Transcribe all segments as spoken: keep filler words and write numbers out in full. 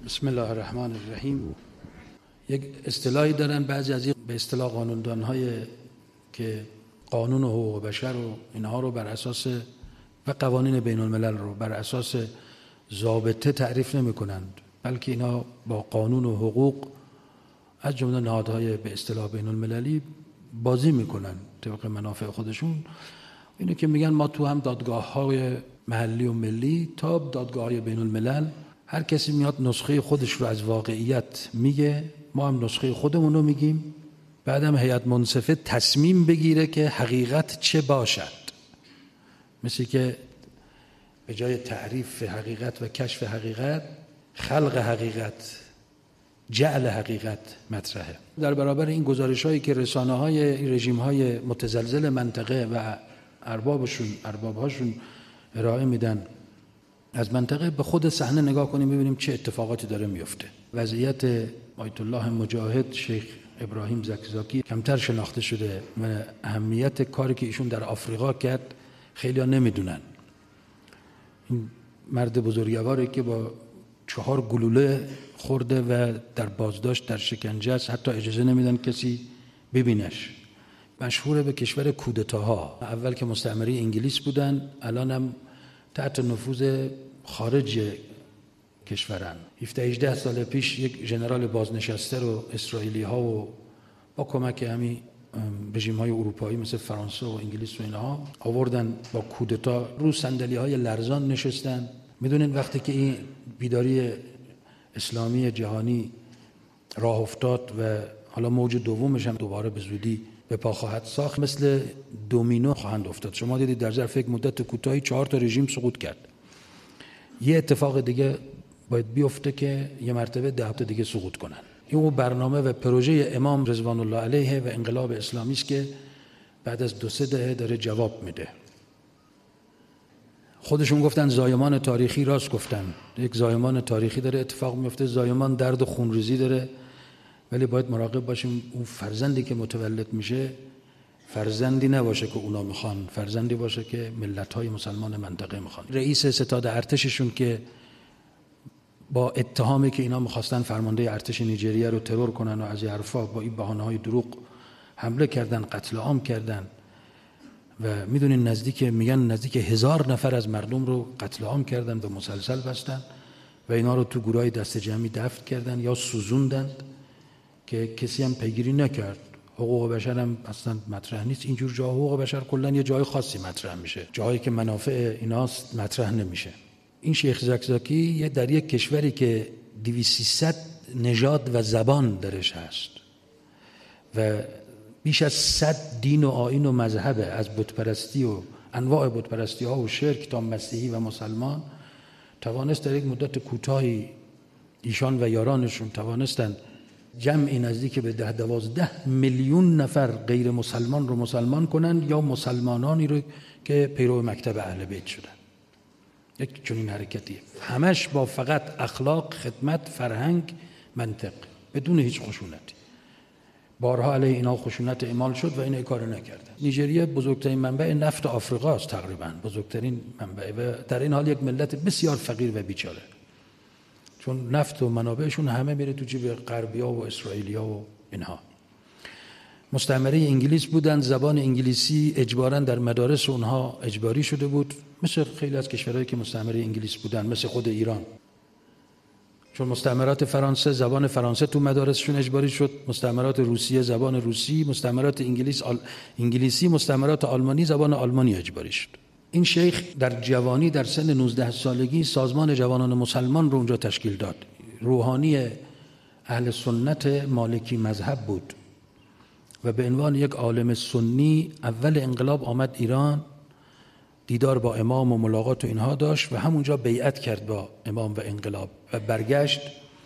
بسم الله الرحمن الرحیم. یک اصطلاحی دارن بعضی از این به اصطلاح قانوندان‌های که قانون و حقوق بشر و اینها رو بر اساس و قوانین بین الملل رو بر اساس ضابطه تعریف نمی کنند، بلکه اینا با قانون و حقوق از جمله نهادهای به اصطلاح بین المللی بازی میکنن طبق منافع خودشون. اینو که میگن ما تو هم دادگاه‌های محلی و ملی تا دادگاه‌های بین الملل هر کسی میاد نسخه خودش رو از واقعیت میگه، ما هم نسخه خودمون رو میگیم، بعدم هیئت منصفه تصمیم بگیره که حقیقت چه باشد. مثل که به جای تعریف حقیقت و کشف حقیقت، خلق حقیقت، جعل حقیقت مطرحه. در برابر این گزارش‌هایی که رسانه‌های رژیم‌های متزلزل منطقه و اربابشون ارباب‌هاشون ارائه میدن از منطقه، به خود صحنه نگاه کنیم ببینیم چه اتفاقاتی داره میفته. وضعیت آیت الله مجاهد شیخ ابراهیم زکزاکی کمتر شناخته شده و اهمیت کاری که ایشون در آفریقا کرد خیلی ها نمیدونن. این مرد بزرگواری که با چهار گلوله خورده و در بازداشت در شکنجه است، حتی اجازه نمیدن کسی ببینش. مشهور به کشور کودتاها، اول که مستعمره انگلیس بودن، الان هم تحت نفوذ خارج کشورن. هفده هجده سال پیش یک ژنرال بازنشسته رو اسرائیلی ها و با کمک همین رژیم های اروپایی مثل فرانسه و انگلیس و اینها آوردن با کودتا، رو صندلی های لرزان نشستن. میدونین وقتی که این بیداری اسلامی جهانی راه افتاد و حالا موج دومش هم دوباره به زودی به پا خواهد ساخت، مثل دومینو خواهند افتاد. شما دیدید در ظرف یک مدت کوتاهی چهار تا رژیم سقوط کرد. یه اتفاق دیگه باید بیفته که یه مرتبه ده تا دیگه سقوط کنن. این اون برنامه و پروژه امام رضوان الله علیه و انقلاب اسلامی است که بعد از دو سه دهه داره جواب میده. خودشون گفتن زایمان تاریخی، راست گفتن. یک زایمان تاریخی داره اتفاق میفته، زایمان درد و خونریزی داره، ولی باید مراقب باشیم اون فرزندی که متولد میشه فرزندی نباشه که اونا میخوان، فرزندی باشه که ملت‌های مسلمان منطقه میخوان. رئیس ستاد ارتششون که با اتهامی که اینا میخواستن فرمانده ارتش نیجریه رو ترور کنن و از این حرفا، با این بهانه‌های دروغ حمله کردن، قتل عام کردن و میدونین نزدیک میگن نزدیک هزار نفر از مردم رو قتل عام کردن و مسلسل بستن و اینا رو تو گروهای دست جمعی دفن کردن یا سوزوندند که کسی هم پیگیری نکرد. حقوق بشر هم اصلا مطرح نیست. اینجور جا حقوق بشر کلا یه جای خاصی مطرح میشه، جایی که منافع ایناست مطرح نمیشه. این شیخ زکزاکی یه در یک کشوری که دویست سیصد نژاد و زبان درش هست و بیش از صد دین و آیین و مذهب، از بتپرستی و انواع بتپرستی ها و شرک تا مسیحی و مسلمان، توانست در یک مدت کوتاهی ایشان و یارانشون توانستند جمعی نزدیک به ده دوازده میلیون نفر غیر مسلمان رو مسلمان کنن یا مسلمانانی رو که پیرو مکتب اهل بیت شدن. یک چنین حرکتیه، همش با فقط اخلاق، خدمت، فرهنگ، منطق، بدون هیچ خشونتی. بارها علیه اینا خشونت اعمال شد و اینا کار نکردن. نیجریه بزرگترین منبع نفت آفریقا است، تقریبا بزرگترین منبع، و در این حال یک ملت بسیار فقیر و بیچاره، چون نفت و منابعشون همه میره تو جیب غربی‌ها و اسرائیلی‌ها و اینها. مستعمره انگلیس بودن، زبان انگلیسی اجباراً در مدارس اونها اجباری شده بود، مثل خیلی از کشورهایی که مستعمره انگلیس بودن، مثل خود ایران. چون مستعمرات فرانسه زبان فرانسه تو مدارسشون اجباری شد، مستعمرات روسیه زبان روسی، مستعمرات انگلیس آل... انگلیسی، مستعمرات آلمانی زبان آلمانی اجباری شد. این شیخ در جوانی در سن نوزده سالگی سازمان جوانان مسلمان رو اونجا تشکیل داد. روحانی اهل سنت مالکی مذهب بود و به عنوان یک عالم سنی اول انقلاب آمد ایران، دیدار با امام و ملاقات و اینها داشت و همونجا بیعت کرد با امام و انقلاب و برگشت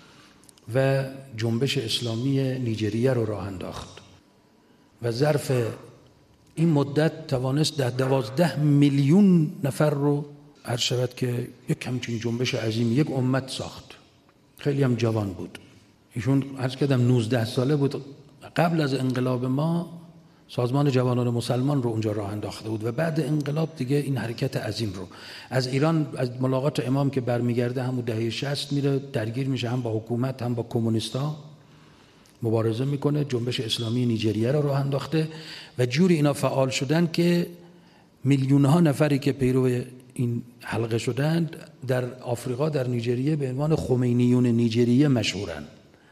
و جنبش اسلامی نیجریه رو راه انداخت و ظرف این مدت توانست ده دوازده میلیون نفر رو هر شود که یک همچین جنبش عظیم، یک امت ساخت. خیلی هم جوان بود ایشون، عرض کردم نوزده ساله بود. قبل از انقلاب ما سازمان جوانان مسلمان رو اونجا راه انداخته بود و بعد انقلاب دیگه این حرکت عظیم رو از ایران، از ملاقات امام که برمیگرده همون دهه شصت میره درگیر میشه، هم با حکومت هم با کمونیستا مبارزه میکنه، جنبش اسلامی نیجریه رو راه انداخته و جوری اینا فعال شدن که میلیون ها نفری که پیرو این حلقه شدند در آفریقا، در نیجریه به عنوان خمینیون نیجریه مشهورن.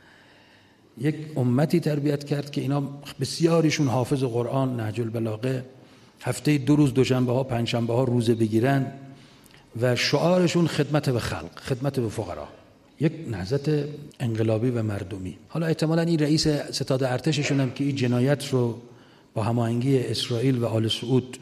یک امتی تربیت کرد که اینا بسیاریشون حافظ قرآن، نهج البلاغه، هفته دو روز دوشنبه ها پنجشنبه ها روزه بگیرن و شعارشون خدمت به خلق، خدمت به فقرا، یک نهضت انقلابی و مردمی. حالا احتمالاً این رئیس ستاد ارتششون هم که این جنایت رو با هماهنگی اسرائیل و آل سعود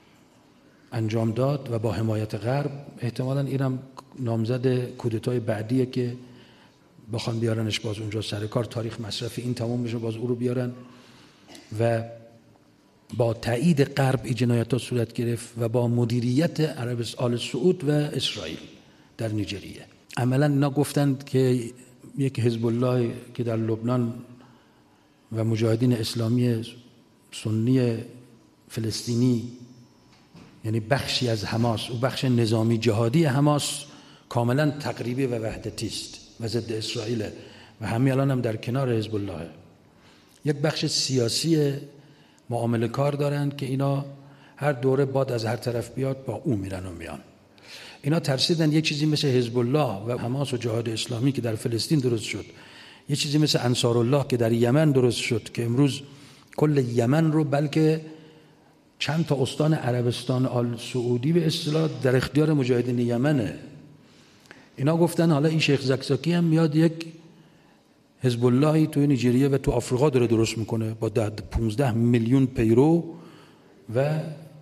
انجام داد و با حمایت غرب، احتمالاً اینم نامزد کودتای بعدیه که بخوان بیارنش باز اونجا سر کار، تاریخ مصرف این تمام میشه باز او رو بیارن و با تایید غرب این جنایت‌ها صورت گرفت و با مدیریت عرب آل سعود و اسرائیل در نیجریه. عملاً اینا گفتند که یک حزب الله که در لبنان و مجاهدین اسلامی سنی فلسطینی، یعنی بخشی از حماس و بخش نظامی جهادی حماس، کاملاً تقریبی و وحدتی است و ضد اسرائیل و همین الان هم در کنار حزب الله. یک بخش سیاسی معامله کار دارن که اینا هر دوره باد از هر طرف بیاد با اون میرن و میان. اینا ترسیدن یک چیزی مثل حزب الله و حماس و جهاد اسلامی که در فلسطین درست شد، یک چیزی مثل انصار الله که در یمن درست شد که امروز کل یمن رو، بلکه چند تا استان عربستان آل سعودی به اصطلاح در اختیار مجاهدین یمنه. اینا گفتن حالا این شیخ زکزاکی هم میاد یک حزب اللهی توی نیجریه و تو آفریقا داره درست میکنه با ده پونزده میلیون پیرو و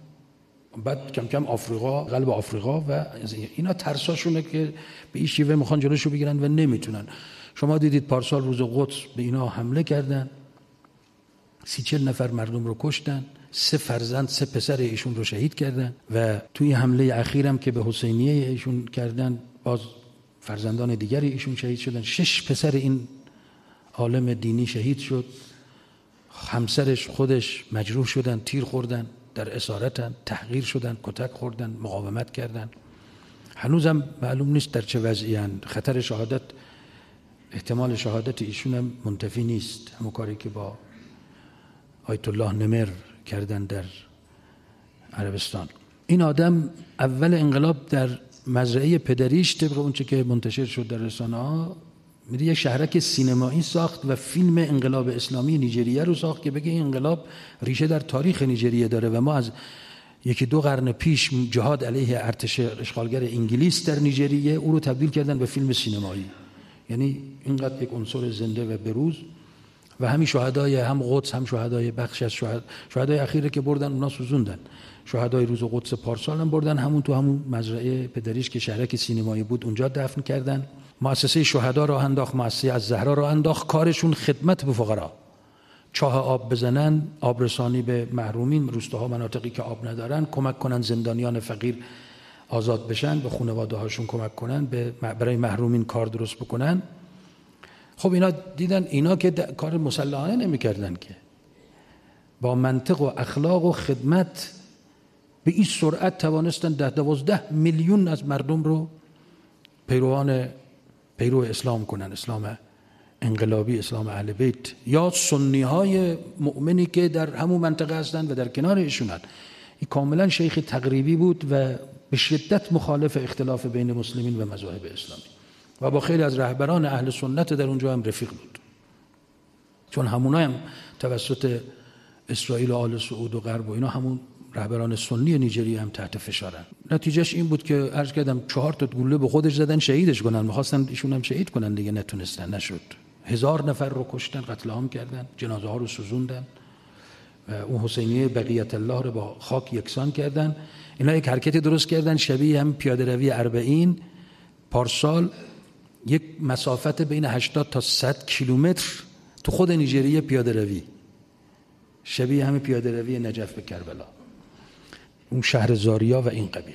بعد کم کم آفریقا، قلب آفریقا و اینا ترساشونه که به این شیوه میخوان جلوشو بگیرن و نمیتونن. شما دیدید پارسال روز قدس به اینا حمله کردن، سی چل نفر مردم رو کشتن، سه فرزند سه پسر ایشون رو شهید کردن و توی حمله اخیرم که به حسینیه ایشون کردن باز فرزندان دیگری ایشون شهید شدن. شش پسر این عالم دینی شهید شد، همسرش خودش مجروح شدن، تیر خوردن، در اسارتن، تحقیر شدن، کتک خوردن، مقاومت کردن. هنوزم معلوم نیست در چه وضعی هستند. خطر شهادت، احتمال شهادت ایشون هم منتفی نیست. همون کاری که با آیت الله نمر کردن در عربستان. این آدم اول انقلاب در مزرعه پدریش طبق اونچه که منتشر شد در رسانه‌ها میری یک شهرک سینمایی ساخت و فیلم انقلاب اسلامی نیجریه رو ساخت که بگه این انقلاب ریشه در تاریخ نیجریه داره و ما از یکی دو قرن پیش جهاد علیه ارتش اشغالگر انگلیس در نیجریه او رو تبدیل کردن به فیلم سینمایی. یعنی اینقدر یک عنصر زنده و بروز. و همین شهدای هم قدس هم شهدای بخش از شهد شهدای اخیره که بردن اونا سوزوندن. شهدای روز قدس پارسال هم بردن همون تو همون مزرعه پدریش که شهرک سینمایی بود اونجا دفن کردن. مؤسسه شهدا راه انداخت، مؤسسه الزهرا راه انداخت. کارشون خدمت به فقرا، چاه آب بزنن، آب رسانی به محرومین، روستاها مناطقی که آب ندارن، کمک کنن زندانیان فقیر آزاد بشن، به خانواده هاشون کمک کنن، به برای محرومین کار درست بکنن. خب اینا دیدن اینا که کار مسلحانه نمی‌کردن که، با منطق و اخلاق و خدمت به این سرعت توانستن ده دوازده میلیون از مردم رو پیروان پیرو اسلام کنن، اسلام انقلابی، اسلام اهل بیت یا سنی های مؤمنی که در همون منطقه هستند و در کنار ایشونن. این کاملا شیخ تقریبی بود و به شدت مخالف اختلاف بین مسلمین و مذاهب اسلامی و با خیلی از رهبران اهل سنت در اونجا هم رفیق بود، چون همونها هم توسط اسرائیل و آل سعود و غرب و اینا همون رهبران سنی نیجریه هم تحت فشارن. نتیجهش این بود که عرض کردم چهار تا گلوله به خودش زدن شهیدش کنن، می‌خواستن ایشون هم شهید کنن دیگه، نتونستن، نشد. هزار نفر رو کشتن، قتل عام کردن، جنازه ها رو سوزوندن و اون حسینیه بقیت الله رو با خاک یکسان کردن. اینا یک حرکتی درست کردن شبیه هم پیاده روی اربعین پارسال، یک مسافت بین هشتاد تا صد کیلومتر تو خود نیجریه پیاده روی، شبیه همه پیاده روی نجف به کربلا، اون شهر زاریا و این قبیل.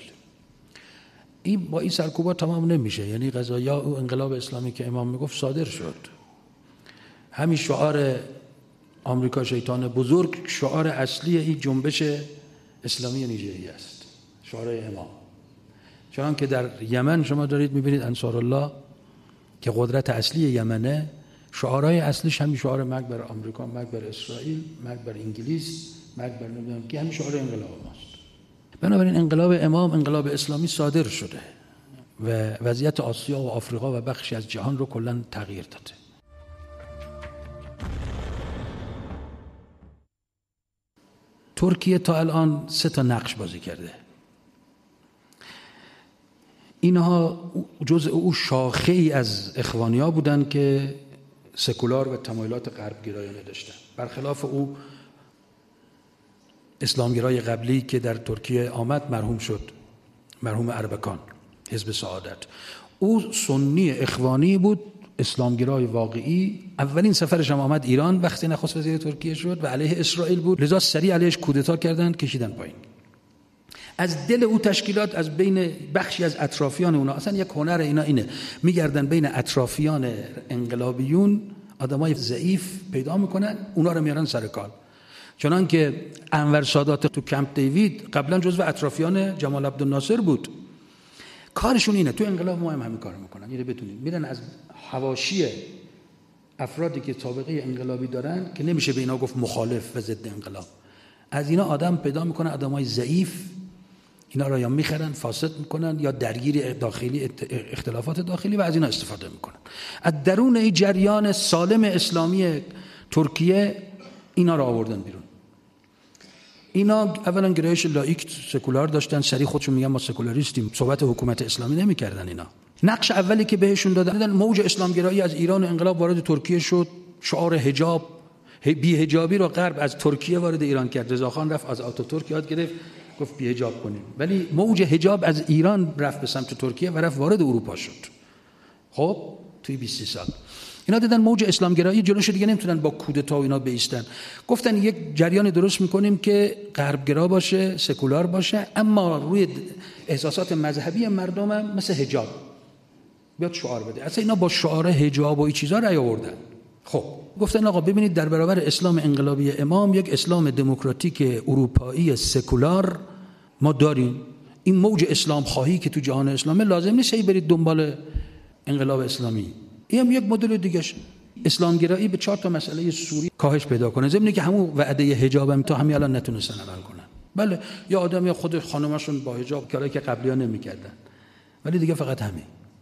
این با این سرکوبات تمام نمیشه. یعنی قضایا و انقلاب اسلامی که امام میگفت صادر شد. همین شعار آمریکا شیطان بزرگ شعار اصلی این جنبش اسلامی نیجریه است، شعار امام. چون که در یمن شما دارید میبینید انصارالله که قدرت اصلی یمنه، شعارهای اصلیش همین شعار مرگ بر آمریکا، مرگ بر اسرائیل، مرگ بر انگلیس، مرگ بر نمیدونم که همین شعار انقلاب ماست. بنابراین انقلاب امام، انقلاب اسلامی صادر شده و وضعیت آسیا و آفریقا و بخشی از جهان رو کلاً تغییر داده. ترکیه تا الان سه تا نقش بازی کرده. اینها جزء او شاخه ای از اخوانی‌ها بودند که سکولار و تمایلات غربگرایانه داشتند. برخلاف او اسلامگرای قبلی که در ترکیه آمد مرحوم شد، مرحوم اربکان، حزب سعادت. او سنی اخوانی بود، اسلامگرای واقعی. اولین سفرش هم آمد ایران وقتی نخست وزیر ترکیه شد و علیه اسرائیل بود، لذا سریع علیهش کودتا کردن، کشیدن پایین. از دل او تشکیلات، از بین بخشی از اطرافیان اونا، اصلا یک هنر اینا اینه، میگردن بین اطرافیان انقلابیون آدمای ضعیف پیدا میکنن، اونا رو میارن سر کار. چنان که انور سادات تو کمپ دیوید قبلا جزو اطرافیان جمال عبدالناصر بود. کارشون اینه، تو انقلاب ما هم همین کار میکنن. اینو بدونید، میرن از حواشی افرادی که سابقه انقلابی دارن که نمیشه به اینا گفت مخالف و ضد انقلاب، از اینا آدم پیدا میکنن، آدمای ضعیف، اینا را یا میخرن، فاسد میکنن، یا درگیری داخلی، اختلافات داخلی، و از اینا استفاده میکنن. از درون این جریان سالم اسلامی ترکیه اینا را آوردن بیرون. اینا اولا گرایش لاییک سکولار داشتن، سری خودشون میگن ما سکولاریستیم، صحبت حکومت اسلامی نمیکردن. اینا نقش اولی که بهشون دادن، موج اسلامگرایی از ایران و انقلاب وارد ترکیه شد، شعار حجاب، بی حجابی رو غرب از ترکیه وارد ایران کرد. رضاخان رفت از آتاتورک یاد گرفت، گفت بی حجاب کنیم، ولی موج حجاب از ایران رفت به سمت ترکیه و رفت وارد اروپا شد. خب توی بیست سال اینا دیدن موج اسلامگرایی جلوش دیگه نمیتونن با کودتا و اینا بایستن، گفتن یک جریان درست میکنیم که غربگرا باشه، سکولار باشه، اما روی احساسات مذهبی مردم هم مثل حجاب بیاد شعار بده. اصلا اینا با شعار حجاب و این چیزا رأی آوردن. خب گفتن آقا ببینید، در برابر اسلام انقلابی امام یک اسلام دموکراتیک اروپایی سکولار ما داریم. این موج اسلام خواهی که تو جهان اسلامی لازم نیست هی برید دنبال انقلاب اسلامی. این هم یک مدل دیگه شه. اسلامگرایی به چهار تا مسئله سوری کاهش پیدا کنه، ضمن که همون وعده حجاب هم تا همین الان نتونستن عمل کنن. بله یا آدم یا خود خانماشون با حجاب، کاری که قبلی‌ها نمی‌کردن، ولی دیگه فقط همین.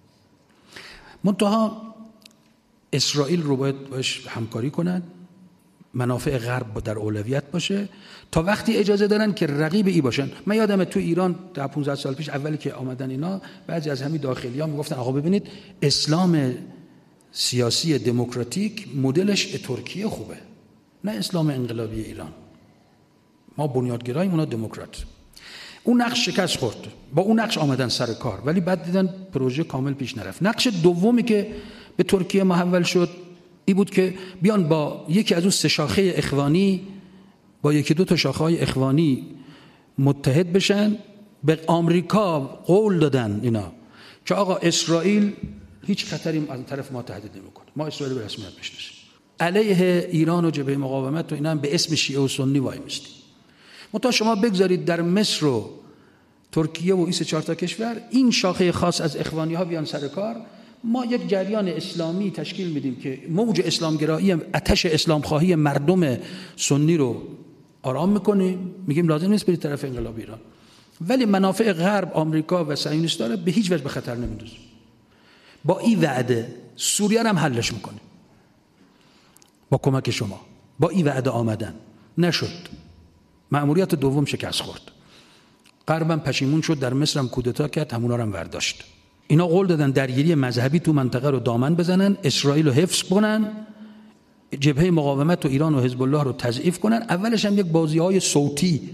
منتها اسرائیل رو باید باش همکاری کنن، منافع غرب در اولویت باشه، تا وقتی اجازه دارن که رقیب ای باشن. من یادمه تو ایران تا پانزده سال پیش اولی که آمدن اینا، بعضی از همین داخلی‌ها میگفتن آقا ببینید اسلام سیاسی دموکراتیک مدلش ترکیه خوبه، نه اسلام انقلابی ایران. ما بنیادگراییم، اونا دموکرات. اون نقش شکست خورد، با اون نقش آمدن سر کار، ولی بعد دیدن پروژه کامل پیش نرفت. نقش دومی که به ترکیه محول شد این بود که بیان با یکی از اون سه شاخه اخوانی، با یکی دو تا شاخه‌های اخوانی متحد بشن. به آمریکا قول دادن اینا که آقا اسرائیل هیچ خطری از طرف ما تهدید نمی‌کنه، ما اسرائیل به رسمیت میشناسیم، علیه ایران و جبهه مقاومت و اینا هم به اسم شیعه و سنی وای میستیم. منتها شما بگذارید در مصر و ترکیه و این سه چهار تا کشور این شاخه خاص از اخوانی‌ها بیان سر کار، ما یک جریان اسلامی تشکیل میدیم که موج اسلامگرایی، آتش اسلام خواهی مردم سنی رو آرام میکنیم، میگیم لازم نیست برید طرف انقلاب ایران، ولی منافع غرب، آمریکا و صهیونیست‌ها رو به هیچ وجه به خطر نمیندازیم. با این وعده سوریه رو هم حلش میکنیم با کمک شما. با این وعده آمدن نشد، مأموریت دوم شکست خورد. غربم پشیمون شد، در مصر هم کودتا کرد، همونا رو هم برداشت. اینا قول دادن درگیری مذهبی تو منطقه رو دامن بزنن، اسرائیل رو حفظ کنن، جبهه مقاومت و ایران و حزب الله رو تضعیف کنن. اولش هم یک بازی‌های صوتی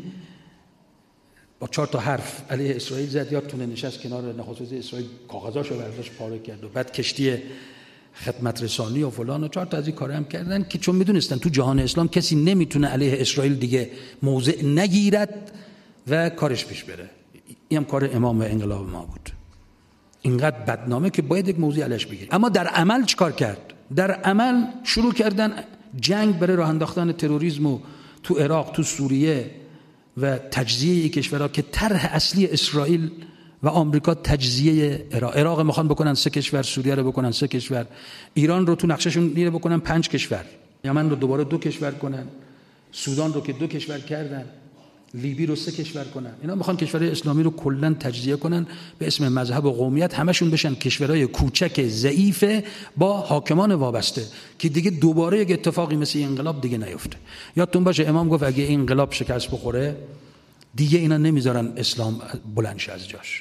با چهار تا حرف علیه اسرائیل زد، یادتونه نشست کنار نخست وزیر اسرائیل کاغذاشو برداشت پاره کرد، و بعد کشتی خدمت رسانی و فلان و چهار تا از این کارا هم کردن که چون میدونستن تو جهان اسلام کسی نمیتونه علیه اسرائیل دیگه موضع نگیرد و کارش پیش بره. این هم کار امام و انقلاب ما بود، اینقدر بدنامه که باید یک موضوع علیش بگیریم. اما در عمل چیکار کرد؟ در عمل شروع کردن جنگ برای راه انداختن تروریسم و تو عراق، تو سوریه و تجزیه کشورها که طرح اصلی اسرائیل و آمریکا تجزیه عراق. عراق میخوان بکنن سه کشور، سوریه رو بکنن سه کشور، ایران رو تو نقشهشون میره بکنن پنج کشور، یمن رو دوباره دو کشور کنن، سودان رو که دو کشور کردن، لیبی رو سه کشور کنن. اینا میخوان کشورهای اسلامی رو کلا تجزیه کنن به اسم مذهب و قومیت، همشون بشن کشورهای کوچک ضعیف با حاکمان وابسته که دیگه دوباره یک اتفاقی مثل انقلاب دیگه نیفته. یادتون باشه امام گفت اگه این انقلاب شکست بخوره دیگه اینا نمیذارن اسلام بلند شه از جاش.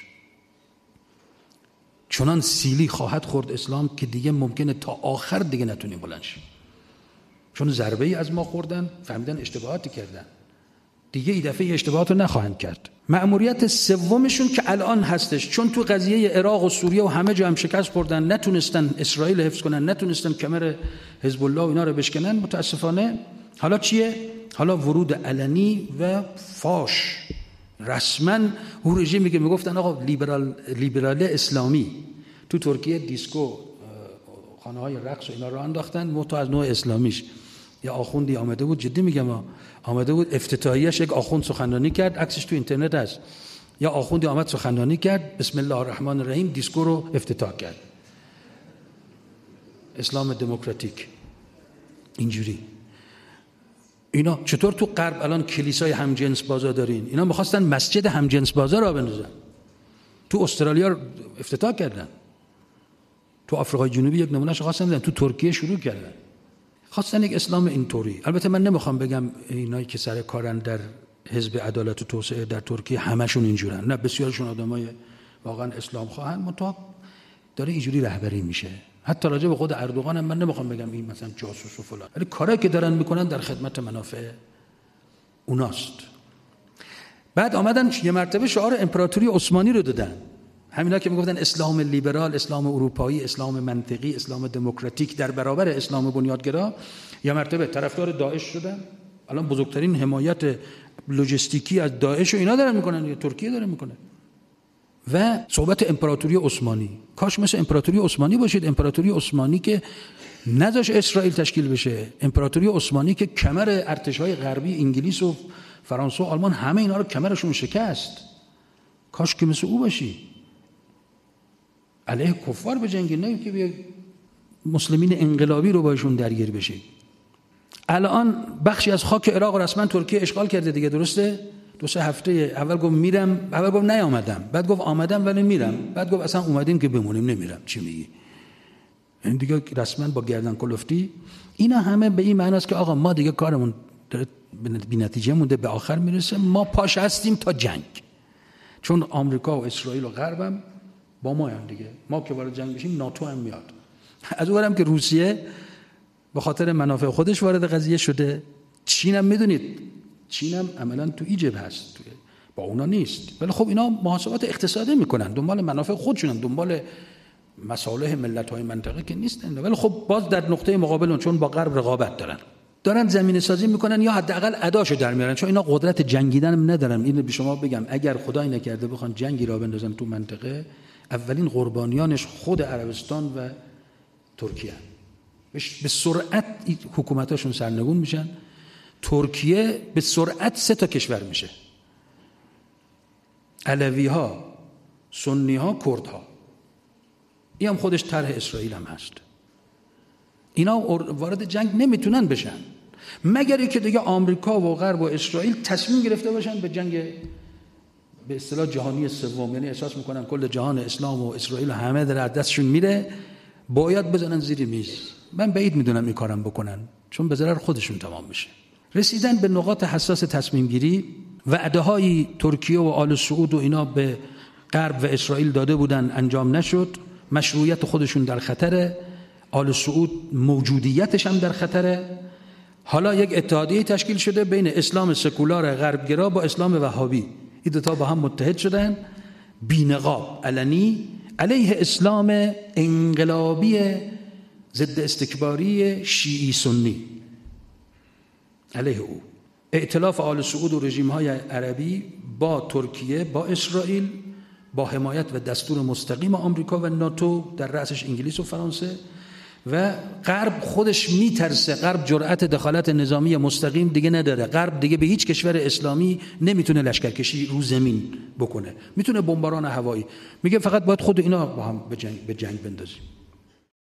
چنان سیلی خواهد خورد اسلام که دیگه ممکنه تا آخر دیگه نتونیم بلند شیم، چون ضربه ای از ما خوردن، فهمیدن اشتباهاتی کردن، دیگه این دفعه اشتباهات رو نخواهند کرد. مأموریت سومشون که الان هستش، چون تو قضیه عراق و سوریه و همه جا هم شکست خوردن، نتونستن اسرائیل حفظ کنن، نتونستن کمر حزب الله و اینا رو بشکنن، متاسفانه حالا چیه؟ حالا ورود علنی و فاش رسما اون رژیمی که میگفتن آقا لیبرال لیبرال اسلامی تو ترکیه دیسکو خانه های رقص و اینا رو انداختن، متو از نوع اسلامیش. یا آخوندی آمده بود، جدی میگم آمده بود افتتاحیه‌اش یک آخوند سخنرانی کرد، عکسش تو اینترنت هست، یا آخوندی آمد سخنرانی کرد بسم الله الرحمن الرحیم دیسکو رو افتتاح کرد، اسلام دموکراتیک. اینجوری اینا چطور تو غرب الان کلیسای همجنس بازا دارین؟ اینا می‌خواستن مسجد همجنس بازا را بندازن، تو استرالیا رو افتتاح کردن، تو آفریقای جنوبی یک نمونهش خواستن بدن، تو ترکیه شروع کردن، خواستن یک اسلام اینطوری. البته من نمیخوام بگم اینایی که سر کارن در حزب عدالت و توسعه در ترکیه همشون اینجورن، نه، بسیارشون آدمای واقعا اسلام خواهن، منتها داره اینجوری رهبری میشه. حتی راجع به خود اردوغان هم من نمیخوام بگم این مثلا جاسوس و فلان، ولی کارایی که دارن میکنن در خدمت منافع اوناست. بعد آمدن یه مرتبه شعار امپراتوری عثمانی رو دادن، همینا که میگفتن اسلام لیبرال، اسلام اروپایی، اسلام منطقی، اسلام دموکراتیک در برابر اسلام بنیادگرا، یا مرتبه طرفدار داعش شدن. الان بزرگترین حمایت لوجستیکی از داعش و اینا دارن میکنن، یا ترکیه داره میکنه. و صحبت امپراتوری عثمانی، کاش مثل امپراتوری عثمانی باشید، امپراتوری عثمانی که نذاش اسرائیل تشکیل بشه، امپراتوری عثمانی که کمر ارتش‌های غربی انگلیس و فرانسه و آلمان همه اینا رو کمرشون شکست. کاش که مثل او باشی، علیه کفار بجنگی، نه که بیا مسلمین انقلابی رو باشون درگیر بشی. الان بخشی از خاک عراق رسما ترکیه اشغال کرده دیگه، درسته؟ دو سه هفته اول گفت میرم، اول گفت نیامدم، بعد گفت آمدم ولی میرم، بعد گفت اصلا اومدیم که بمونیم نمیرم. چی میگی؟ این دیگه رسما با گردن کلفتی. اینا همه به این معنی است که آقا ما دیگه کارمون داره بی نتیجه مونده، به آخر میرسه، ما پاش هستیم تا جنگ، چون آمریکا و اسرائیل و غربم با ما هم دیگه، ما که وارد جنگ بشیم ناتو هم میاد. از اونورم که روسیه به خاطر منافع خودش وارد قضیه شده، چین هم میدونید، چین هم عملا تو ایجب هست، با اونا نیست، ولی خب اینا محاسبات اقتصادی میکنن، دنبال منافع خودشونن، دنبال مصالح ملت‌های منطقه که نیستن، ولی خب باز در نقطه مقابل چون با غرب رقابت دارن دارن زمینه سازی میکنن، یا حداقل اداشو در میارن، چون اینا قدرت جنگیدن هم ندارن. اینو به شما بگم اگر خدای نکرده بخوان جنگی را بندازن تو منطقه، اولین قربانیانش خود عربستان و ترکیه، به سرعت حکومتاشون سرنگون میشن. ترکیه به سرعت سه تا کشور میشه، علوی ها، سنی ها، کرد ها. این هم خودش طرح اسرائیل هم هست. اینا وارد جنگ نمیتونن بشن مگر اینکه دیگه آمریکا و غرب و اسرائیل تصمیم گرفته باشن به جنگ به اصطلاح جهانی سوم، یعنی احساس میکنن کل جهان اسلام و اسرائیل و همه در دستشون میره، باید بزنن زیر میز. من بعید میدونم این کارم بکنن، چون به ضرر خودشون تمام میشه. رسیدن به نقاط حساس تصمیم گیری، وعده های ترکیه و آل سعود و اینا به غرب و اسرائیل داده بودن، انجام نشد، مشروعیت خودشون در خطره، آل سعود موجودیتش هم در خطره. حالا یک اتحادیه تشکیل شده بین اسلام سکولار غربگرا با اسلام وهابی، این دو تا با هم متحد شدن بی‌نقاب علنی علیه اسلام انقلابی ضد استکباری شیعی سنی، علیه او. ائتلاف آل سعود و رژیم‌های عربی با ترکیه، با اسرائیل، با حمایت و دستور مستقیم آمریکا و ناتو، در رأسش انگلیس و فرانسه، و غرب خودش میترسه، غرب جرأت دخالت نظامی مستقیم دیگه نداره، غرب دیگه به هیچ کشور اسلامی نمیتونه لشکرکشی رو زمین بکنه، میتونه بمباران هوایی. میگه فقط باید خود اینا با هم به جنگ, به جنگ بندازیم.